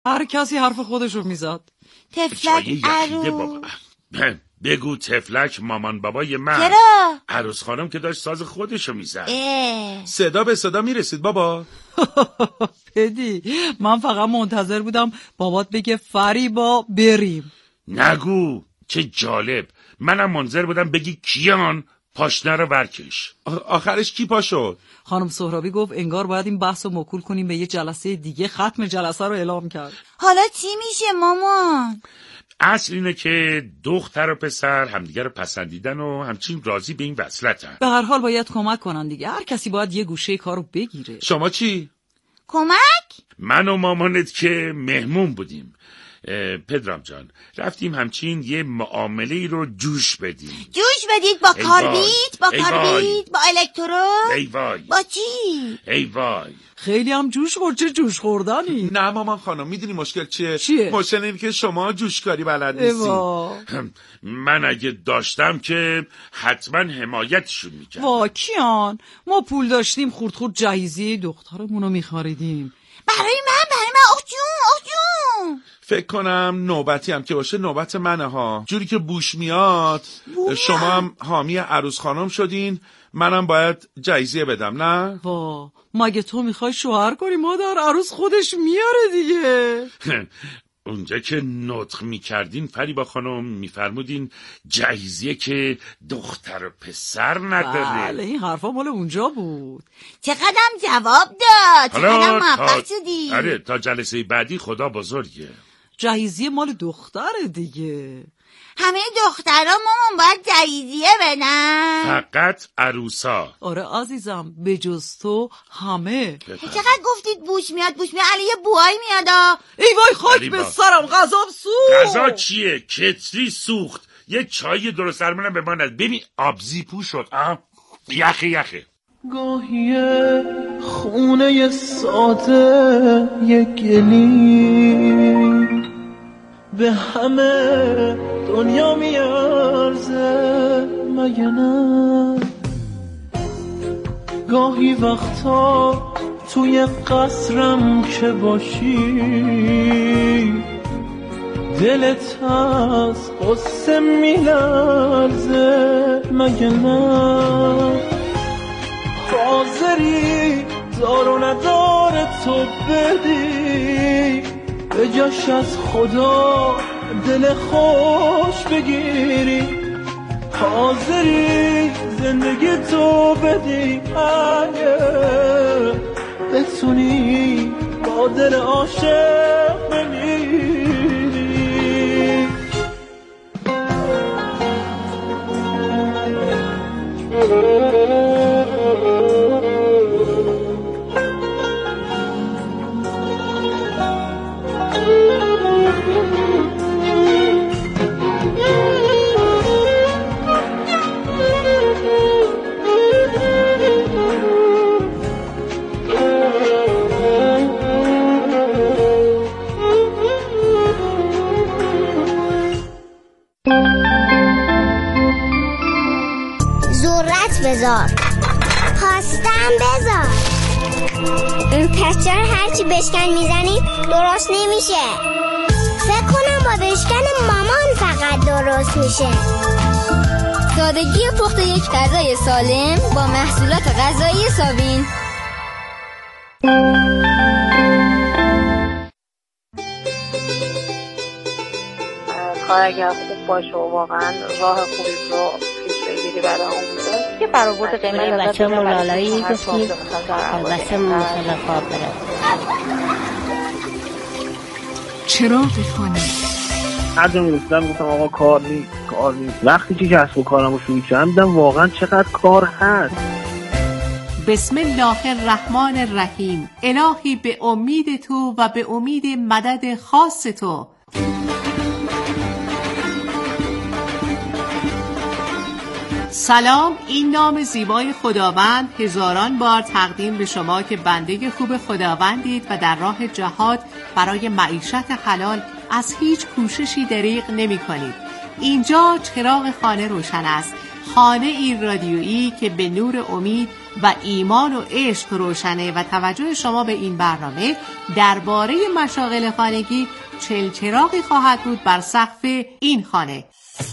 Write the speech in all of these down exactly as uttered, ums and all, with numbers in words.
هر کسی حرف خودشو میزد. تفلک عروس بابا. بگو تفلک مامان بابای من. چرا؟ عروس خانم که داشت ساز خودشو میزد. صدا به صدا میرسید بابا. پدی من فقط منتظر بودم بابات بگه فریبا بریم. نگو، چه جالب. منم منتظر بودم بگی کیان پاشنه رو برکش. آخرش کی پا شد؟ خانم سهرابی گفت انگار باید این بحث رو موکول کنیم به یه جلسه دیگه. ختم جلسه رو اعلام کرد. حالا چی میشه مامان؟ اصل اینه که دختر و پسر همدیگر رو پسندیدن و همچین راضی به این وصلتن. به هر حال باید کمک کنن دیگه. هر کسی باید یه گوشه کارو بگیره. شما چی؟ کمک؟ من و مامانت که مهمون بودیم. پدرام جان رفتیم همچین یه معامله رو جوش بدیم. جوش بدید با کاربیت؟ با کاربیت؟ با الکترود؟ ای وای. با چی؟ ای وای. خیلی هم جوش خورد. چه جوش خوردنی؟ نه مامان خانم میدونی مشکل چیه؟ چیه؟ مشکل اینه که شما جوشکاری بلد نیستی. من اگه داشتم که حتما حمایتشون میکردم. وا کیان ما پول داشتیم خورد خورد جهیزیه دخترمونو میخریدیم. برای من برای من آخ جون آخ جون. فکر کنم نوبتی هم که باشه نوبت منه ها. جوری که بوش میاد شما هم حامی عروس خانم شدین، منم باید جایزه بدم. نه؟ وا مگه تو میخوای شوهر کنی مادر؟ عروس خودش میاره دیگه. اونجا که نطق میکردین فریبا خانم میفرمودین جهیزیه که دختر و پسر نداره. بله این حرفا مال اونجا بود. چقدرم جواب داد، چقدرم محبت شدی. آره تا جلسه بعدی خدا بزرگه. جهیزیه مال دختره دیگه. همه دخترها مامان باید جهیزیه بدن؟ فقط عروسا. آره عزیزم به جز تو همه. چقدر گفتید بوش میاد بوش میاد علی یه بوهایی میادا. ای وای خاک به سرم غذام سوخت. غذا چیه؟ کتری سوخت. یه چای درست درمونم به من ند. ببین آبزی پو شد. آه یخه یخه. گاهی خونه ساده یک گلی به همه دنیا میارزه مگه نه؟ گاهی وقتا توی قصرم که باشی دلت از قصه میلرزه مگه نه؟ حاضری دار و ندار تو بدی به جاش از خدا دل خوش بگیری، حاضری زندگی تو بدی اگه بتونی با دل عاشق بمیری. بذار خواستم بذار پس چرا هرچی بشکن میزنی درست نمیشه؟ فکر کنم با بشکن مامان فقط درست میشه. سادگی پخت یک غذای سالم با محصولات غذایی سابین. کار اگر خوب باشه و واقعا راه خوبی رو پیش بگیری برای اون بوده که برآورد قیمت بچه ملالایی گفتید البته مثل خواب برد چرا بکنی؟ هر جا میرسیدم گفتم آقا کار نیست کار نیست. وقتی که کسب و کارم رو شروع کردم دیدم واقعا چقدر کار هست. بسم الله الرحمن الرحیم. الهی به امید تو و به امید مدد خاص تو. سلام، این نام زیبای خداوند هزاران بار تقدیم به شما که بنده خوب خداوندید و در راه جهاد برای معیشت حلال از هیچ کوششی دریغ نمی کنید. اینجا چراغ خانه روشن است، خانه این رادیویی که به نور امید و ایمان و عشق روشنه و توجه شما به این برنامه درباره مشاغل خانگی چلچراغی خواهد بود بر سقف این خانه.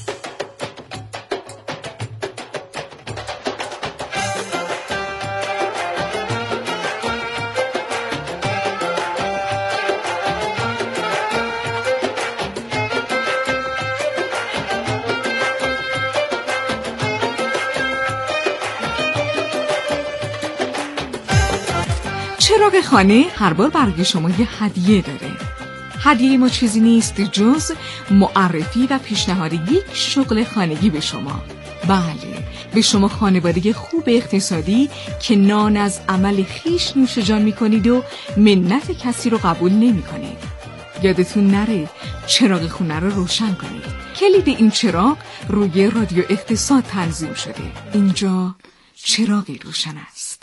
چراغ خانه هر بار برای شما یه هدیه داره. هدیه ما چیزی نیست جز معرفی و پیشنهاد یک شغل خانگی به شما. بله، به شما خانواده خوب اقتصادی که نان از عمل خیش نوش جان میکنید و منت کسی رو قبول نمیکنید. یادتون نره چراغ خونه رو روشن کنید. کلید این چراغ روی رادیو اقتصاد تنظیم شده. اینجا چراغی روشن است.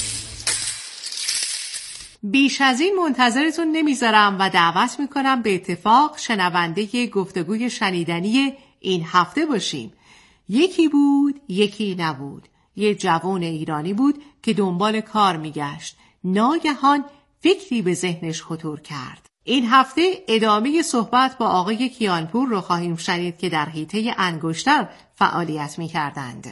بیش از این منتظرتون نمیذارم و دعوت میکنم به اتفاق شنونده گفتگوی شنیدنی این هفته باشیم. یکی بود، یکی نبود. یه جوان ایرانی بود که دنبال کار میگشت. ناگهان فکری به ذهنش خطور کرد. این هفته ادامه صحبت با آقای کیانپور رو خواهیم شنید که در حیطه انگشتر فعالیت میکردند.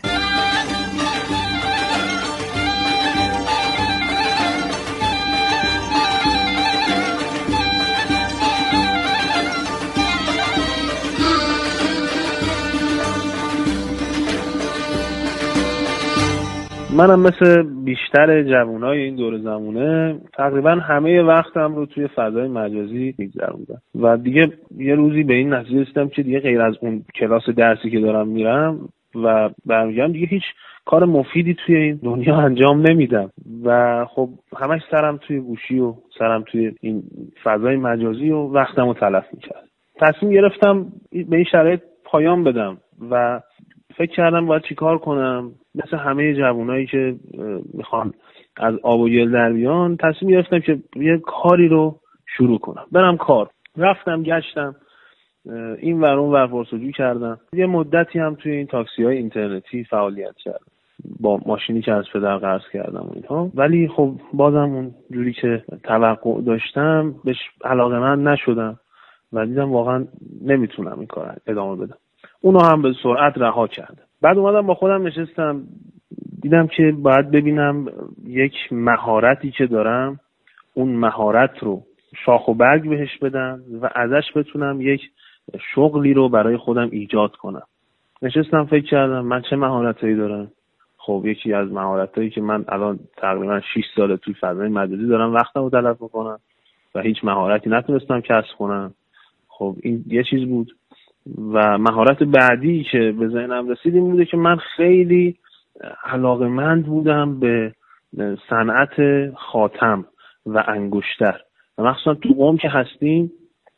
منم مثل بیشتر جوانای این دور زمونه تقریبا همه وقتم رو توی فضای مجازی میگذروندم و دیگه یه روزی به این نتیجه رسیدم که دیگه غیر از اون کلاس درسی که دارم میرم و برمیگردم دیگه هیچ کار مفیدی توی این دنیا انجام نمیدم و خب همش سرم توی گوشی و سرم توی این فضای مجازی و وقتمو تلف میکرد. تصمیم گرفتم به این شرایط پایان بدم و فکر کردم باید چی کار کنم. مثل همه جوانایی که میخوان از آب و گل در بیان تصمیم گرفتم که یه کاری رو شروع کنم، برم کار. رفتم گشتم این ور اون ور پرسجو کردم. یه مدتی هم توی این تاکسی های اینترنتی فعالیت کردم با ماشینی که از پدر قرض کردم اینها، ولی خب بازم اون جوری که توقع داشتم بهش علاقه‌مند نشدم و دیدم واقعا نمیتونم این کار ادامه بدم. اونو هم به سرعت رها کردم. بعد اومدم با خودم نشستم، دیدم که باید ببینم یک مهارتی که دارم اون مهارت رو شاخ و برگ بهش بدم و ازش بتونم یک شغلی رو برای خودم ایجاد کنم. نشستم فکر کردم من چه مهارتایی دارم. خب یکی از مهارتایی که من الان تقریبا شش ساله توی فضای مجازی دارم وقتمو تلف میکنم و هیچ مهارتی نتونستم کسب کنم. خب این یه چیز بود. و مهارت بعدی که به ذهنم رسید این بوده که من خیلی علاقه‌مند بودم به صنعت خاتم و انگشتر و مخصوصا تو قم که هستیم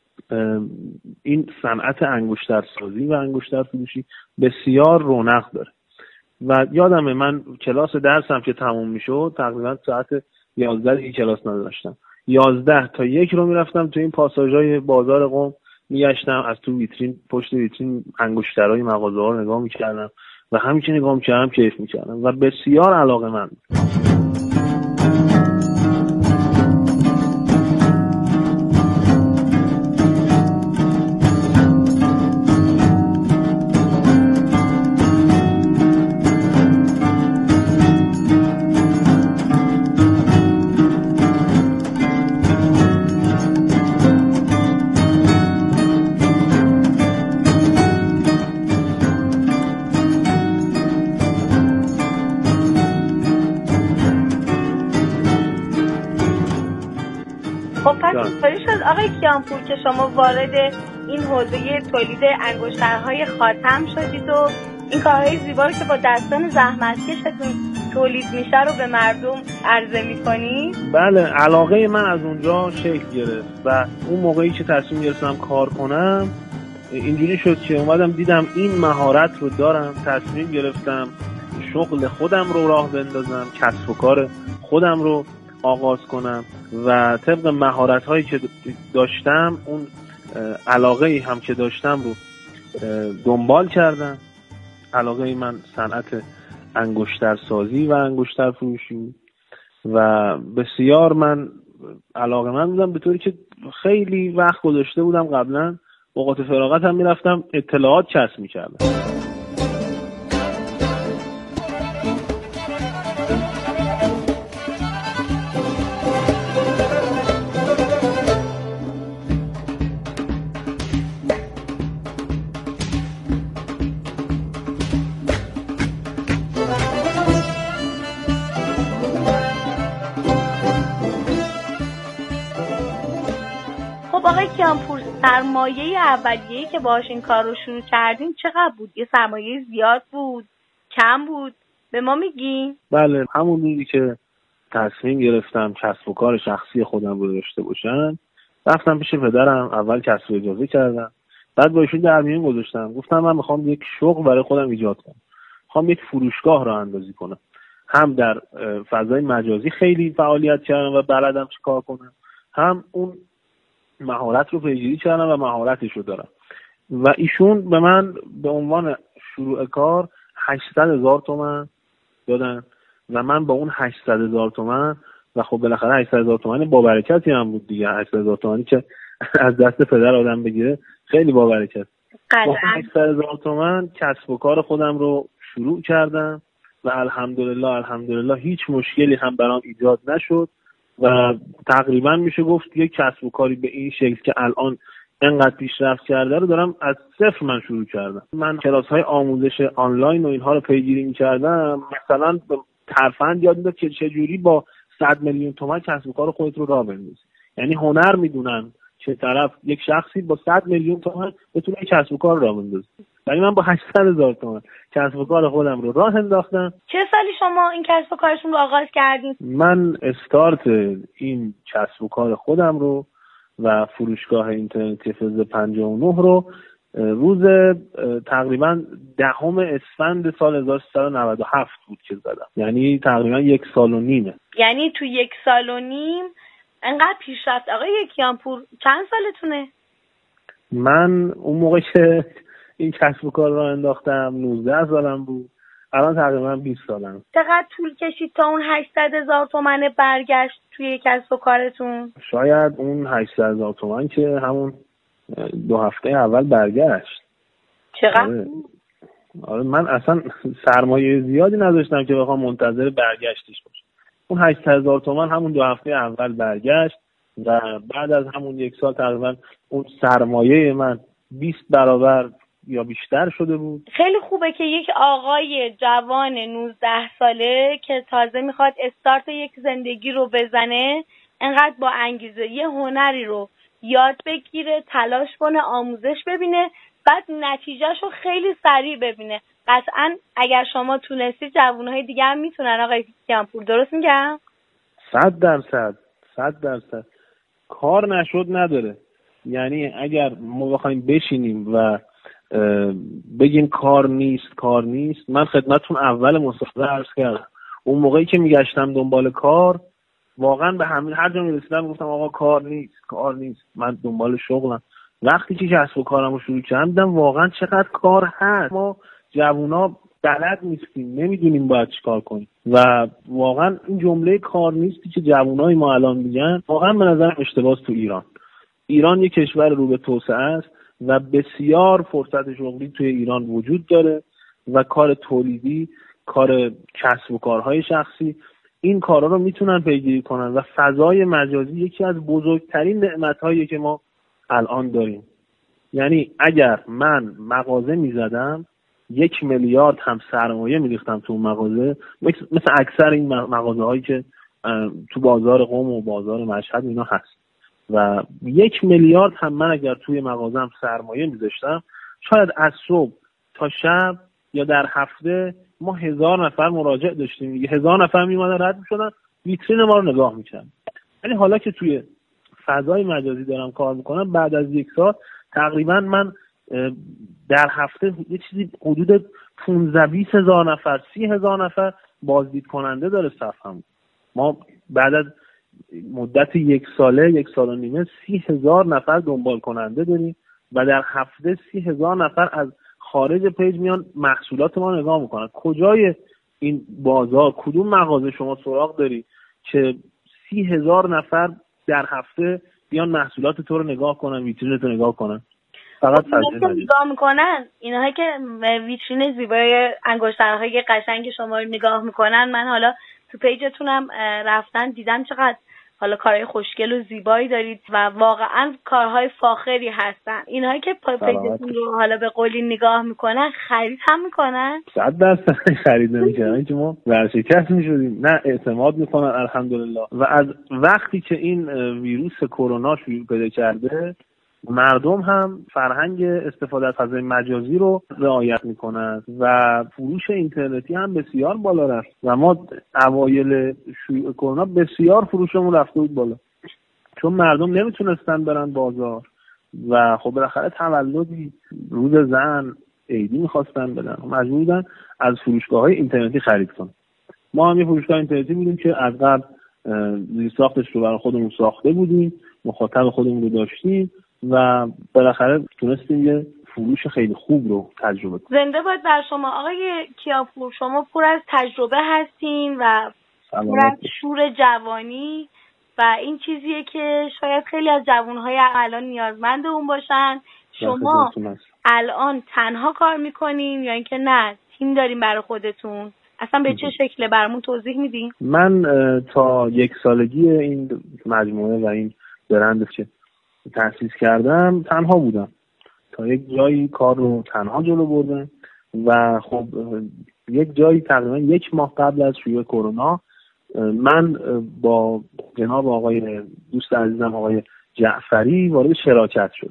این صنعت انگشتر سازی و انگشتر فروشی بسیار رونق داره و یادمه من کلاس درسم که تموم میشد تقریبا ساعت یازده دیگه کلاس نداشتم. یازده تا یک رو میرفتم تو این پاساژهای بازار قم میگشتم، از تو ویترین پشت ویترین انگشترهای مغازه ها رو نگاه میکردم و همین که نگاه میکردم کیف میکردم و بسیار علاقه‌مند. آقای کیانپور که شما وارد این حوزه تولید انگشترهای خاتم شدید و این کارهای زیبا رو که با دستان زحمتکشتون تولید میشه رو به مردم عرضه میکنید؟ بله، علاقه من از اونجا شکل گرفت و اون موقعی که تصمیم گرفتم کار کنم اینجوری شد که اومدم دیدم این مهارت رو دارم، تصمیم گرفتم شغل خودم رو راه بندازم، کسب و کار خودم رو آغاز کنم و طبق مهارت هایی که داشتم اون علاقه هم که داشتم رو دنبال کردم. علاقه من صنعت انگشتر سازی و انگشتر فروشی و بسیار من علاقه‌مند بودم، به طوری که خیلی وقت گذاشته بودم قبلا اوقات فراغت هم میرفتم اطلاعات کسب میکردم. آقای کیانپور، سرمایه اولیه‌ای که باهاش این کار رو شروع کردین چقدر بود؟ یه سرمایه زیاد بود؟ کم بود؟ به ما میگین؟ بله، همون روزی که تصمیم گرفتم کسب و کار شخصی خودم رو داشته باشم، رفتم پیش پدرم، اول کسب اجازه کردم، بعد با ایشون در میون گذاشتم، گفتم من میخوام یک شغل برای خودم ایجاد کنم، میخوام یک فروشگاه راه اندازی کنم. هم در فضای مجازی خیلی فعالیت کردم و بلدم چیکار کنم، هم اون مهارت رو پیگیری کردم و مهارتش رو دارم. و ایشون به من به عنوان شروع کار هشتصد هزار تومان دادن و من با اون هشتصد هزار تومان، و خب بالاخره هشتصد هزار تومان با برکتی هم بود دیگه، هشتصد هزار تومانی که از دست پدر آدم بگیره خیلی با برکت. با هشتصد هزار تومان کسب و کار خودم رو شروع کردم و الحمدلله الحمدلله هیچ مشکلی هم برام ایجاد نشد و تقریبا میشه گفت یک کسب و کاری به این شکل که الان انقدر پیشرفت کرده رو دارم از صفر من شروع کردم. من کلاس‌های آموزش آنلاین و اینها رو پیگیری می‌کردم، مثلا ترفند یاد میاد که چجوری با صد میلیون تومان کسب و کار خودت رو راه بندازی. یعنی هنر میدونن چه طرف یک شخصی با صد میلیون تومان بتونه کسب و کار راه بندازه. ولی من با هشتصد هزار تومان کسب و کار خودم رو راه انداختم. چه سالی شما این کسب و کارشون رو آغاز کردین؟ من استارت این کسب و کار خودم رو و فروشگاه اینترنتی فضل پنجاه و نه رو روز تقریبا دهم اسفند سال هزار و سیصد و نود و هفت بود که زدم. یعنی تقریبا یک سال و نیمه. یعنی تو یک سال و نیم انقدر پیشرفت. آقای کیانپور چند سالتونه؟ من اون موقع که این کسب و کار رو انداختم نوزده سالم بود، الان تقریبا بیست سالم. چقدر طول کشید تا اون هشتصد هزار تومن برگشت توی کسب و کارتون؟ شاید اون هشتصد هزار تومن که همون دو هفته اول برگشت. چقدر؟ آره. آره من اصلا سرمایه زیادی نداشتم که بخوام منتظر برگشتش باشم. اون هشتصد هزار تومن همون دو هفته اول برگشت و بعد از همون یک سال تقریبا اون سرمایه من بیست برابر یا بیشتر شده بود. خیلی خوبه که یک آقای جوان نوزده ساله که تازه میخواد استارت یک زندگی رو بزنه انقدر با انگیزه یه هنری رو یاد بگیره، تلاش کنه، آموزش ببینه، بعد نتیجهش رو خیلی سریع ببینه. قطعا اگر شما تونستی جوانهای دیگه هم میتونن. آقای کیانپور درست میگم؟ صد درصد صد درصد کار نشد نداره. یعنی اگر ما بخوایم بشینیم و بگیم کار نیست کار نیست، من خدمتتون اول مصاحبه عرض کردم اون موقعی که میگشتم دنبال کار واقعا به همین هر جا میرسیدم گفتم آقا کار نیست کار نیست، من دنبال شغلم. وقتی که کسب و کارم رو شروع کردم دیدم واقعا چقدر کار هست. ما جوونا بلد نیستیم، نمیدونیم باید چیکار کنیم و واقعا این جمله کار نیستی که جوونای ما الان میگن واقعا به نظرم اشتباهه. تو ایران ایران یک کشور رو به توسعه است و بسیار فرصت شغلی توی ایران وجود داره و کار تولیدی، کار کسب و کارهای شخصی، این کارا رو میتونن پیگیری کنن و فضای مجازی یکی از بزرگترین نعمت‌هایی که ما الان داریم. یعنی اگر من مغازه میزدم یک میلیارد هم سرمایه میریختم تو مغازه، مثل اکثر این مغازه هایی که تو بازار قم و بازار مشهد اینا هست، و یک میلیارد هم من اگر توی مغازم سرمایه میذاشتم شاید از صبح تا شب یا در هفته ما هزار نفر مراجع داشتیم دیگه. هزار نفر میومدن رد میشدن ویترین ما رو نگاه میکردن. یعنی حالا که توی فضای مجازی دارم کار میکنم بعد از یک سال تقریبا من در هفته یه چیزی حدود پانزده بیست هزار نفر سی هزار نفر بازدید کننده داره صفحم. ما بعد از مدت یک ساله یک سال و نیمه سی هزار نفر دنبال کننده داریم و در هفته سی هزار نفر از خارج پیج میان محصولات ما نگاه میکنن. کجای این بازار کدوم مغازه شما سراغ داری که سی هزار نفر در هفته بیان محصولات تو رو نگاه کنن، ویترین تو نگاه کنن؟ فقط فضای نگاه میکنن اینهایی که ویترین زیبای انگشترهای قشنگ شما رو نگاه میکنن. من حالا تو پیجتونم رفتن دیدم چقدر حالا کارهای خوشگل و زیبایی دارید و واقعا کارهای فاخری هستن. اینهایی که پیجتون رو حالا به قولی نگاه میکنن خرید هم میکنن؟ صد درصد خرید نمیکنن که ما ورشکست میشدیم، نه اعتماد میکنن الحمدلله. و از وقتی که این ویروس کرونا شروع پیدا کرده مردم هم فرهنگ استفاده از فضای مجازی رو رعایت میکنن و فروش اینترنتی هم بسیار بالا رفت و ما اوایل شیوع کرونا بسیار فروشمون رفته بود بالا، چون مردم نمیتونستن برن بازار و خب بالاخره تولدی، روز زن، عیدی میخواستن بدن، مجبور بودن از فروشگاه‌های اینترنتی خرید کنن. ما هم یه فروشگاه اینترنتی بودیم که از قبل زیرساختش رو برای خودمون ساخته بودیم، مخاطب خودمون رو داشتیم و بالاخره تونستیم یه فروش خیلی خوب رو تجربه کنیم. زنده باد بر شما آقای کیانپور، شما پر از تجربه هستین و پر از شور جوانی و این چیزیه که شاید خیلی از جوانهای الان نیازمند اون باشن. شما الان تنها کار میکنین یا اینکه نه تیم دارین برای خودتون؟ اصلا به چه شکله برامون توضیح میدین؟ من تا یک سالگی این مجموعه و این برند که تأسیس کردم تنها بودم، تا یک جایی کار رو تنها جلو بردم و خب یک جایی تقریبا یک ماه قبل از شیوع کرونا من با جناب آقای دوست عزیزم آقای جعفری وارد شراکت شدم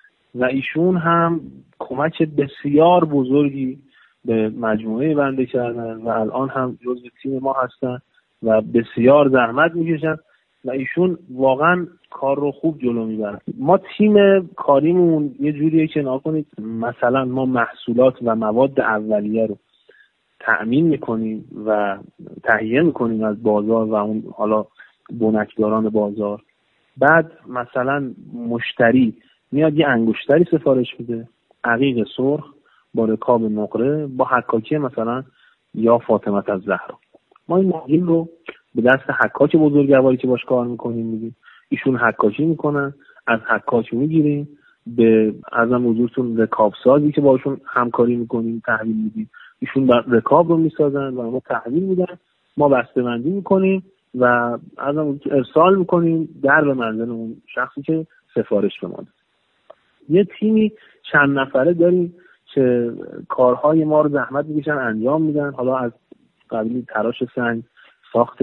و ایشون هم کمک بسیار بزرگی به مجموعه بنده کردن و الان هم جزو تیم ما هستن و بسیار زحمت میکشن و ایشون واقعا کار رو خوب جلو میبرن. ما تیم کاریمون یه جوریه که نکنید مثلا ما محصولات و مواد اولیه رو تأمین میکنیم و تهیه میکنیم از بازار و اون حالا بنکداران بازار، بعد مثلا مشتری میاد یه انگشتری سفارش میده، عقیق سرخ با رکاب نقره با حکاکی مثلا یا فاطمه الزهرا، ما این ماهین رو به دست حکاک بزرگواری که باش کار میکنیم میدیم، ایشون حکاکی میکنن، از حکاک میگیریم، به ازم حضورتون رکاب سازی که باشون همکاری میکنیم تحویل میدیم، ایشون رکاب رو میسازن و ما تحویل میدن، ما بسته‌بندی میکنیم و ازم ارسال میکنیم در به منزل اون شخصی که سفارش به ما داد. یه تیمی چند نفره داریم که کارهای ما رو زحمت میکشن انجام میدن، حالا از قبیل تراش سنگ، ساخت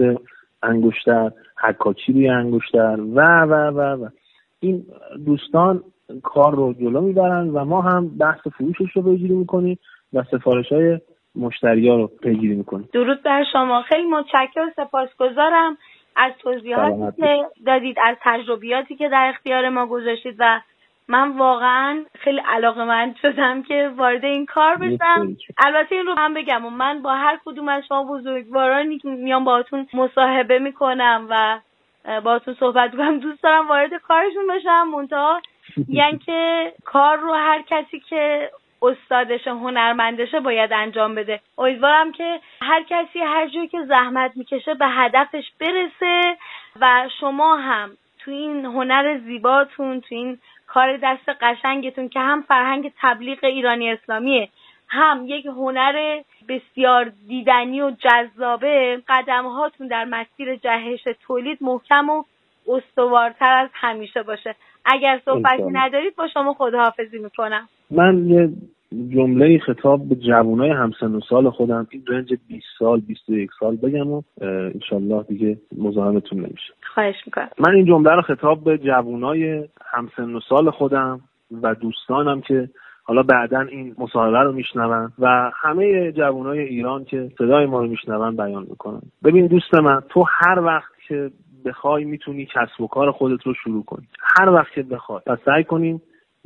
انگشتر، حکاکی روی انگشتر و و و و این دوستان کار رو جلو میبرن و ما هم بحث فروشش رو پیگیری میکنیم و سفارش‌های مشتری‌ها رو پیگیری میکنیم. درود بر شما، خیلی متشکرم و سپاسگزارم از توضیحاتی که دادید، از تجربیاتی که در اختیار ما گذاشتید و من واقعا خیلی علاقه‌مند شدم که وارد این کار بشم. البته این رو هم بگم و من با هر کدوم از شما بزرگوارانی که میام باهاتون مصاحبه میکنم و باهاتون صحبت میکنم دوست دارم وارد کارشون بشم، منتها یعنی که کار رو هر کسی که استادشه، هنرمندشه باید انجام بده. امیدوارم که هر کسی هر جایی که زحمت میکشه به هدفش برسه و شما هم تو این هنر زیباتون، تو این کار دست قشنگتون که هم فرهنگ تبلیغ ایرانی اسلامیه، هم یک هنر بسیار دیدنی و جذابه، قدم هاتون در مسیر جهش تولید محکم و استوارتر از همیشه باشه. اگر صحبتی ندارید با شما خداحافظی میکنم. من یه جمله خطاب به جوانای همسن و سال خودم، این رنج بیست سال بیست و یک سال بگم و انشالله دیگه مزاحمتون نمیشه. خواهش میکنم. من این جمله رو خطاب به جوانای همسن و سال خودم و دوستانم که حالا بعدن این مصاحبه رو میشنون و همه جوانای ایران که صدای ما رو میشنون بیان میکنم. ببین دوست من، تو هر وقت که بخوای میتونی کسب و کار خودت رو شروع کنی، هر وقت که بخوای. پس سعی کنیم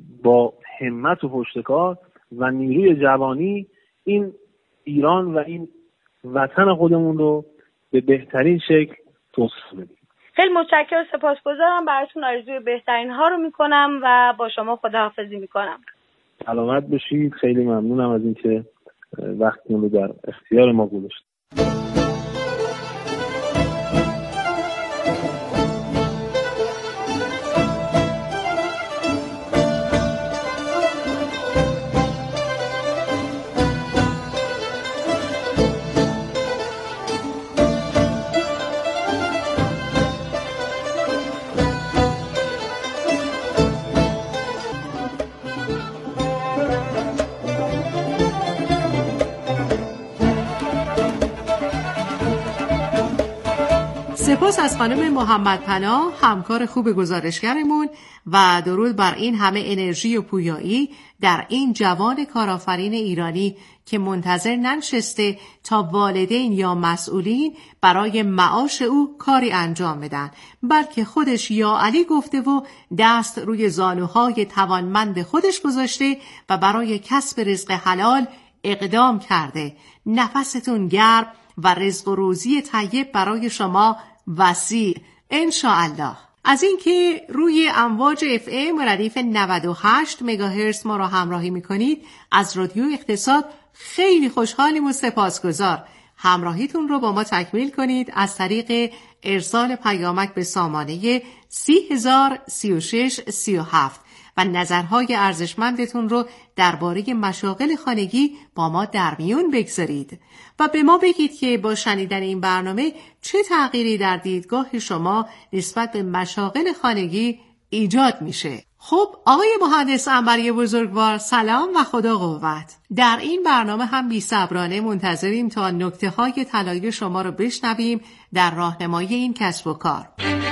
با همت و پشتکار و نیروی جوانی این ایران و این وطن خودمون رو به بهترین شکل توسعه بدیم. خیلی متشکرم و سپاسگزارم، براتون آرزوی بهترین ها رو میکنم و با شما خداحافظی میکنم. سلامت باشید، خیلی ممنونم از اینکه وقتتون رو در اختیار ما گذاشتید. سپاس از خانم محمد پناه، همکار خوب گزارشگرمون، و درود بر این همه انرژی و پویایی در این جوان کارآفرین ایرانی که منتظر ننشسته تا والدین یا مسئولین برای معاش او کاری انجام بدن، بلکه خودش یا علی گفته و دست روی زانوهای توانمند خودش گذاشته و برای کسب رزق حلال اقدام کرده. نفستون گرم و رزق و روزی طیب برای شما وسیع انشاءالله. از اینکه روی امواج اف ام ردیف نود و هشت مگاهرتز ما را همراهی میکنید، از رادیو اقتصاد خیلی خوشحالیم و سپاسگزار. همراهیتون رو با ما تکمیل کنید از طریق ارسال پیامک به سامانه سی هزار سی و شش سی و هفت و نظرهای ارزشمندتون رو درباره مشاغل خانگی با ما در میون بگذارید و به ما بگید که با شنیدن این برنامه چه تغییری در دیدگاه شما نسبت به مشاغل خانگی ایجاد میشه. خب آقای مهندس عنبری بزرگوار، سلام و خدا قوت. در این برنامه هم بی‌صبرانه منتظریم تا نکته‌های طلایی شما رو بشنویم در راهنمایی این کسب و کار.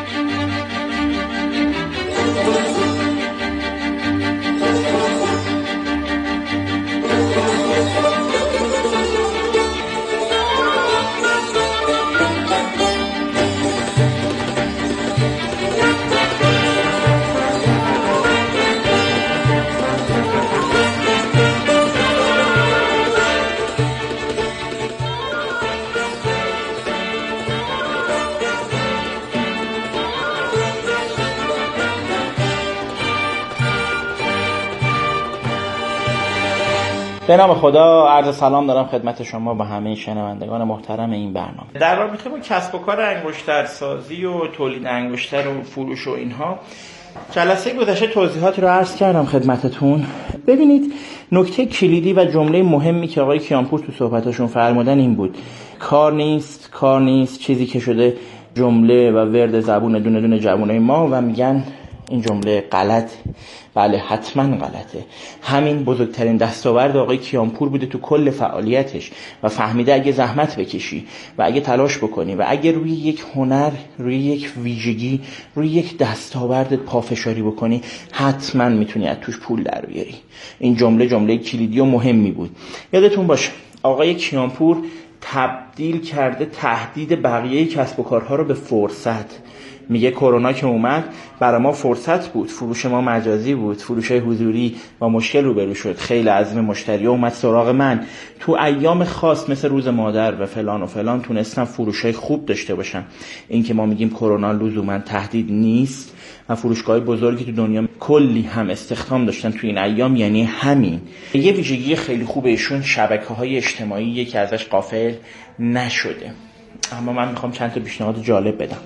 به نام خدا، عرض سلام دارم خدمت شما و همه شنوندگان محترم این برنامه. در رابطه با کسب و کار انگشترسازی و تولید انگشتر و فروش و اینها، جلسه گذشته توضیحات رو عرض کردم خدمتتون. ببینید، نکته کلیدی و جمله مهمی که آقای کیانپور تو صحبتاشون فرمودن این بود: کار نیست، کار نیست، چیزی که شده جمله و ورد زبون دونه دونه جوانای ما و میگن این جمله غلط. بله، حتما غلطه. همین بزرگترین دستاورد آقای کیانپور بوده تو کل فعالیتش و فهمیده اگه زحمت بکشی و اگه تلاش بکنی و اگه روی یک هنر، روی یک ویژگی، روی یک دستاوردت پافشاری بکنی، حتما میتونی از توش پول در بیاری. این جمله جمله کلیدی و مهمی بود. یادتون باشه آقای کیانپور تبدیل کرده تهدید بقیه کسب و کارها رو به فرصت. میگه کرونا که اومد برای ما فرصت بود، فروش ما مجازی بود، فروش حضوری با مشکل روبرو شد، خیلی عزم مشتری اومد سراغ من، تو ایام خاص مثل روز مادر و فلان و فلان تونستم فروشای خوب داشته باشم. این که ما میگیم کرونا لزوما تهدید نیست و فروشگاه بزرگی تو دنیا کلی هم استخدام داشتن تو این ایام، یعنی همین. یه ویژگی خیلی خوبه ایشون شبکه‌های اجتماعی که ازش غافل نشده. اما من میخوام چند تا پیشنهاد جالب بدم،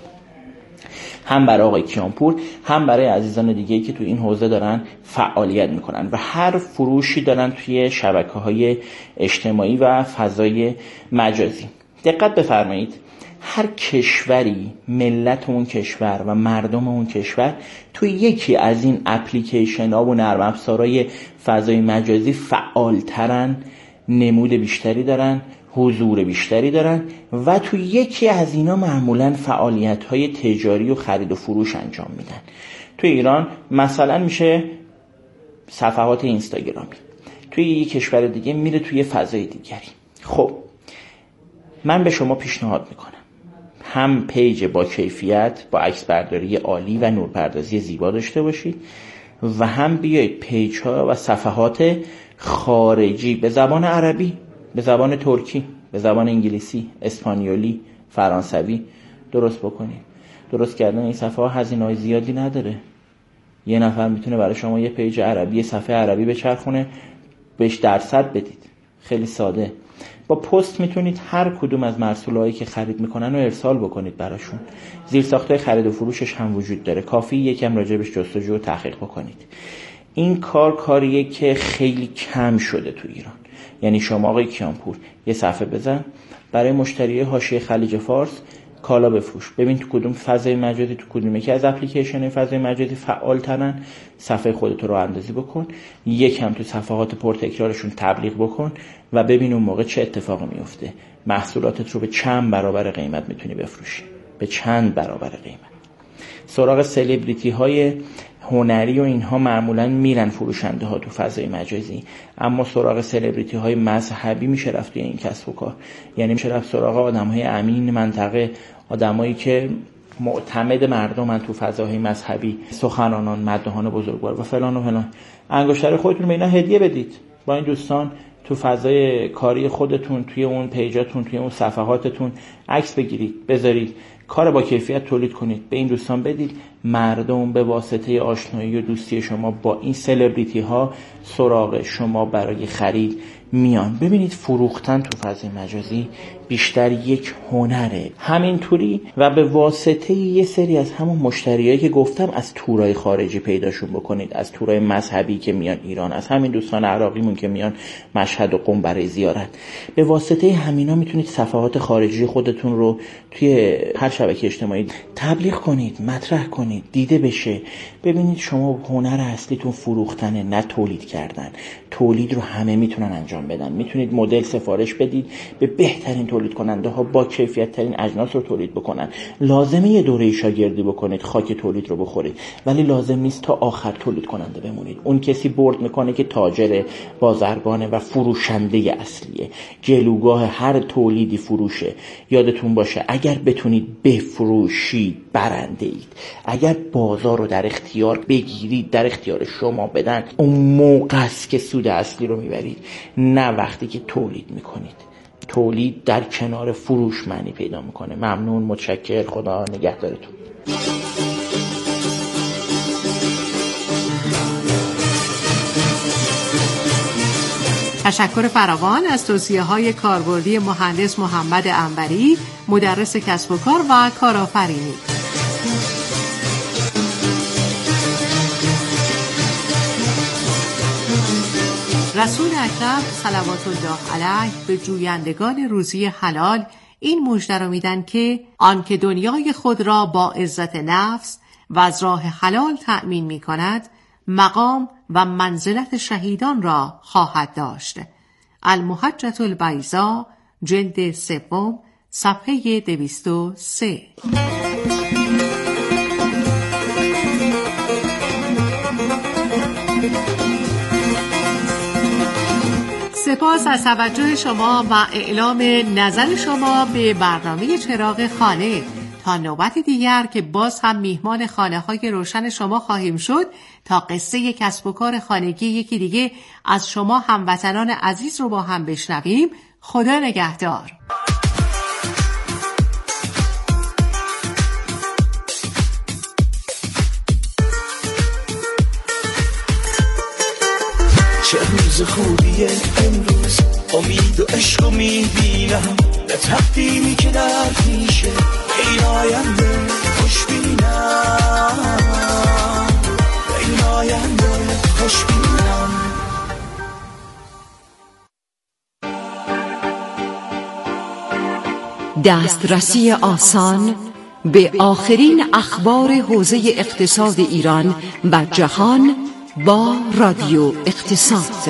هم برای آقای کیانپور هم برای عزیزان دیگه‌ای که تو این حوزه دارن فعالیت میکنن و هر فروشی دارن توی شبکه‌های اجتماعی و فضای مجازی. دقت بفرمایید، هر کشوری، ملت اون کشور و مردم اون کشور توی یکی از این اپلیکیشن ها و نرم افزارهای فضای مجازی فعالترن، نمود بیشتری دارن، حضور بیشتری دارن و تو یکی از اینا معمولاً فعالیت‌های تجاری و خرید و فروش انجام میدن. تو ایران مثلا میشه صفحات اینستاگرامی، توی یک کشور دیگه میره توی فضای دیگری. خب من به شما پیشنهاد میکنم هم پیج با کیفیت با عکس برداری عالی و نورپردازی زیبا داشته باشید و هم بیایید پیج ها و صفحات خارجی به زبان عربی، به زبان ترکی، به زبان انگلیسی، اسپانیولی، فرانسوی درست بکنید. درست کردن این صفحه ها هزینه‌های زیادی نداره. یه نفر میتونه برای شما یه پیج عربی، صفحه عربی بچرخونه، بهش درصد بدید. خیلی ساده. با پست میتونید هر کدوم از محصولایی که خرید میکنن رو ارسال بکنید براشون. زیرساختهای خرید و فروشش هم وجود داره، کافی یکم راجبش جستجو و تحقیق بکنید. این کار کاریه که خیلی کم شده تو ایران. یعنی شما آقای کیانپور یه صفحه بزن برای مشتری حاشیه خلیج فارس کالا بفروش، ببین تو کدوم فضای مجازی، تو کدوم یکی از اپلیکیشن فضای مجازی فعال ترن، صفحه خودت رو اندازی بکن، یکم تو صفحات پرتکرارشون تبلیغ بکن و ببین اون موقع چه اتفاقی میفته. محصولاتت رو به چند برابر قیمت میتونی بفروشی، به چند برابر قیمت. سراغ سلبریتی های هنری و اینها معمولا میرن فروشنده ها تو فضای مجازی، اما سراغ سلبریتی های مذهبی میشه رفت توی این کسب و کار. یعنی میشه رفت سراغ آدم های امین منطقه، آدمایی که معتمد مردمن تو فضاهای مذهبی، سخنرانان، مداحان بزرگوار و فلان و فلان. انگشتر خودتون به اینا هدیه بدید. با این دوستان تو فضای کاری خودتون، توی اون پیجاتون، توی اون صفحاتتون عکس بگیرید، بذارید، کار با کیفیت تولید کنید، به این دوستان بدید. مردم به واسطه آشنایی و دوستی شما با این سلبریتی ها سراغ شما برای خرید میان. ببینید فروختن تو فضای مجازی بیشتر یک هنره. همینطوری و به واسطه یه سری از همون مشتریایی که گفتم از تورای خارجی پیداشون بکنید، از تورای مذهبی که میان ایران، از همین دوستان عراقیمون که میان مشهد و قم برای زیارت. به واسطه همینا میتونید صفحات خارجی خودتون رو توی هر شبکه اجتماعی تبلیغ کنید، مطرح کنید، دیده بشه. ببینید شما هنر اصلیتون فروختنه، نه تولید کردن. تولید رو همه میتونن انجام بدن. میتونید مدل سفارش بدید به بهترین تولید کننده ها، با کیفیت ترین اجناس رو تولید بکنن. لازمه یه دوره شاگردی بکنید، خاک تولید رو بخورید، ولی لازم نیست تا آخر تولید کننده بمونید. اون کسی برد میکنه که تاجر، بازرگانه و فروشنده اصلیه. جلوگاه هر تولیدی فروشه. یادتون باشه اگر بتونید بفروشید برنده اید. اگر بازار رو در اختیار بگیرید، در اختیار شما بدن، اون موقع است که سود اصلی رو میبرید، نه وقتی که تولید میکنید. تولید در کنار فروش معنی پیدا میکنه. ممنون، متشکر، خدا نگهدارتون. تشکر فراوان از توصیه‌های کاربردی مهندس محمد انوری، مدرس کسب و کار و کارآفرینی. رسول اکرم صلوات الله علیه به جویندگان روزی حلال این مژده را میدن که آنکه دنیای خود را با عزت نفس و از راه حلال تأمین می کند، مقام و منزلت شهیدان را خواهد داشت. المحجة البیضاء، جلد سوم، صفحه دویست و سه. سپاس از توجه شما و اعلام نظر شما به برنامه چراغ خانه. تا نوبت دیگر که باز هم میهمان خانه های روشن شما خواهیم شد تا قصه کسب و کار خانگی یکی دیگه از شما هموطنان عزیز رو با هم بشنویم. خدا نگهدار. چه روز خوبیه امروز، امید و عشق و میبینم، نه تقدیمی که در پیشه، این آینده خوش بینم، این آینده خوش بینم. دسترسی آسان به آخرین اخبار حوزه اقتصاد ایران و جهان با رادیو اقتصاد.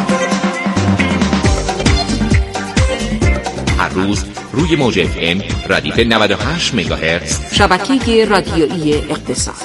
هر روز روی موج اف ام ردیف نود و هشت مگاهرتز شبکه رادیویی اقتصاد.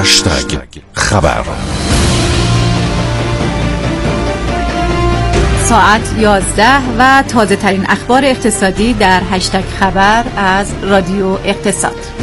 خبر. ساعت یازده و تازه ترین اخبار اقتصادی در هشتگ خبر از رادیو اقتصاد.